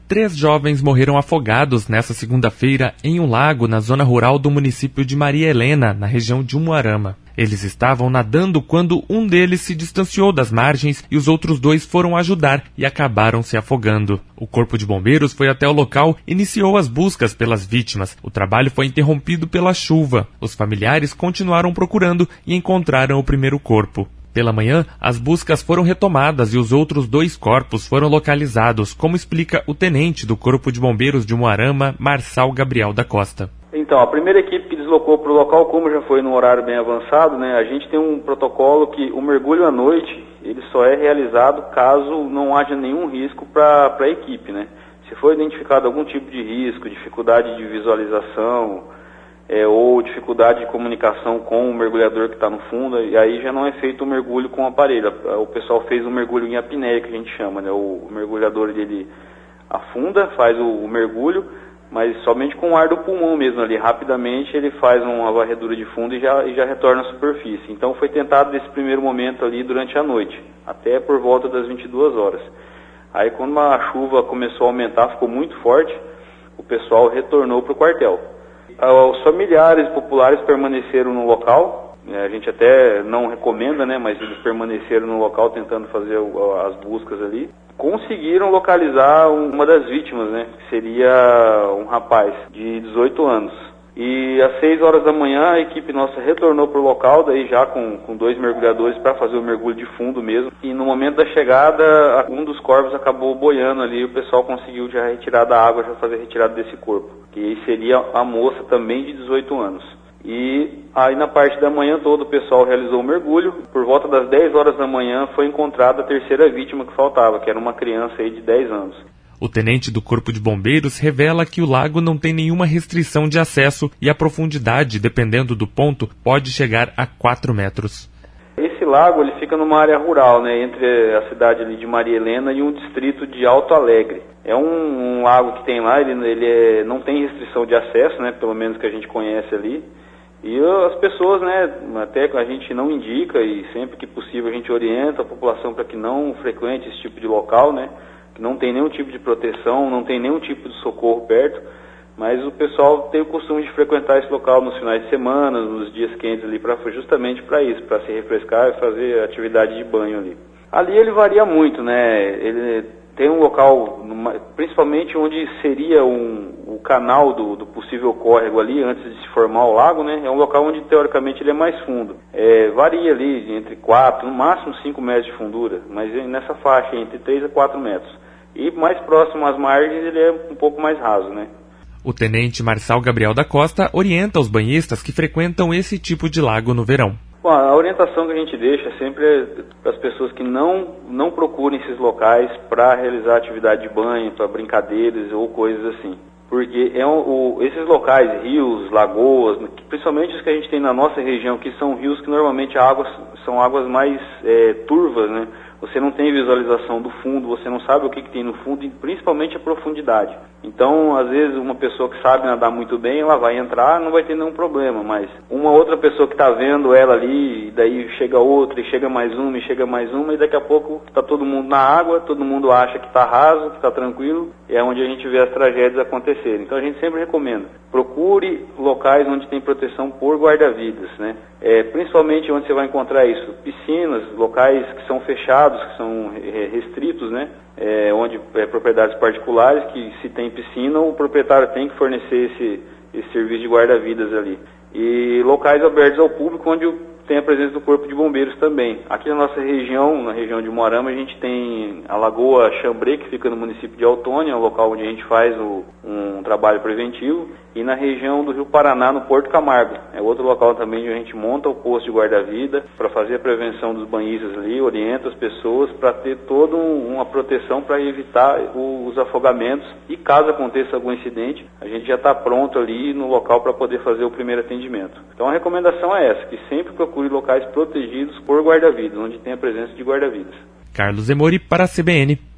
3 jovens morreram afogados nesta segunda-feira em um lago na zona rural do município de Maria Helena, na região de Umuarama. Eles estavam nadando quando um deles se distanciou das margens e os outros 2 foram ajudar e acabaram se afogando. O Corpo de Bombeiros foi até o local e iniciou as buscas pelas vítimas. O trabalho foi interrompido pela chuva. Os familiares continuaram procurando e encontraram o primeiro corpo. Pela manhã, as buscas foram retomadas e os outros 2 corpos foram localizados, como explica o tenente do Corpo de Bombeiros de Umuarama, Marçal Gabriel da Costa. Então, a primeira equipe que deslocou para o local, como já foi num horário bem avançado, né, a gente tem um protocolo que o mergulho à noite, ele só é realizado caso não haja nenhum risco para a equipe, né? Se for identificado algum tipo de risco, dificuldade de visualização, ou dificuldade de comunicação com o mergulhador que está no fundo, e aí já não é feito o mergulho com o aparelho. O pessoal fez um mergulho em apneia, que a gente chama, né? O mergulhador ele afunda, faz o mergulho, mas somente com o ar do pulmão mesmo ali. Rapidamente ele faz uma varredura de fundo e já retorna à superfície. Então foi tentado nesse primeiro momento ali durante a noite, até por volta das 22 horas. Aí quando a chuva começou a aumentar, ficou muito forte, o pessoal retornou para o quartel. Os familiares populares permaneceram no local, a gente até não recomenda, né, mas eles permaneceram no local tentando fazer as buscas ali. Conseguiram localizar uma das vítimas, né, que seria um rapaz de 18 anos. E às 6 horas da manhã a equipe nossa retornou para o local, daí já com 2 mergulhadores para fazer o mergulho de fundo mesmo. E no momento da chegada, um dos corpos acabou boiando ali, o pessoal conseguiu já retirar da água, já fazer a retirada desse corpo. Que seria a moça também de 18 anos. E aí na parte da manhã toda o pessoal realizou o mergulho. Por volta das 10 horas da manhã foi encontrada a terceira vítima que faltava, que era uma criança aí de 10 anos. O tenente do Corpo de Bombeiros revela que o lago não tem nenhuma restrição de acesso e a profundidade, dependendo do ponto, pode chegar a 4 metros. Esse lago ele fica numa área rural, né, entre a cidade ali de Maria Helena e um distrito de Alto Alegre. É um lago que tem lá, ele não tem restrição de acesso, né, pelo menos que a gente conhece ali. E as pessoas, né, até a gente não indica e sempre que possível a gente orienta a população para que não frequente esse tipo de local, né. Não tem nenhum tipo de proteção, não tem nenhum tipo de socorro perto, mas o pessoal tem o costume de frequentar esse local nos finais de semana, nos dias quentes ali, justamente para isso, para se refrescar e fazer atividade de banho ali. Ali ele varia muito, né? Ele tem um local, principalmente onde seria o canal do possível córrego ali, antes de se formar o lago, né? É um local onde teoricamente ele é mais fundo. Varia ali entre 4, no máximo 5 metros de fundura, mas nessa faixa entre 3 a 4 metros. E mais próximo às margens ele é um pouco mais raso, né? O tenente Marçal Gabriel da Costa orienta os banhistas que frequentam esse tipo de lago no verão. Bom, a orientação que a gente deixa sempre é para as pessoas que não procurem esses locais para realizar atividade de banho, para brincadeiras ou coisas assim. Porque esses locais, rios, lagoas, principalmente os que a gente tem na nossa região, que são rios que normalmente são águas mais turvas, né? Você não tem visualização do fundo, você não sabe o que tem no fundo e principalmente a profundidade. Então, às vezes, uma pessoa que sabe nadar muito bem, ela vai entrar, não vai ter nenhum problema, mas uma outra pessoa que está vendo ela ali, e daí chega outra, e chega mais uma, e daqui a pouco está todo mundo na água, todo mundo acha que está raso, que está tranquilo, e é onde a gente vê as tragédias acontecerem. Então, a gente sempre recomenda, procure locais onde tem proteção por guarda-vidas, né? Principalmente onde você vai encontrar isso, piscinas, locais que são fechados, que são restritos, né? Onde propriedades particulares, que se tem piscina, o proprietário tem que fornecer esse serviço de guarda-vidas ali. E locais abertos ao público, onde tem a presença do Corpo de Bombeiros também. Aqui na nossa região, na região de Umuarama, a gente tem a Lagoa Xambrê, que fica no município de Autônia, é um local onde a gente faz um trabalho preventivo. E na região do Rio Paraná, no Porto Camargo. É outro local também onde a gente monta o posto de guarda-vida para fazer a prevenção dos banhistas ali, orienta as pessoas para ter toda uma proteção para evitar os afogamentos. E caso aconteça algum incidente, a gente já está pronto ali no local para poder fazer o primeiro atendimento. Então a recomendação é essa, que sempre procure locais protegidos por guarda-vidas, onde tem a presença de guarda-vidas. Carlos Emori para a CBN.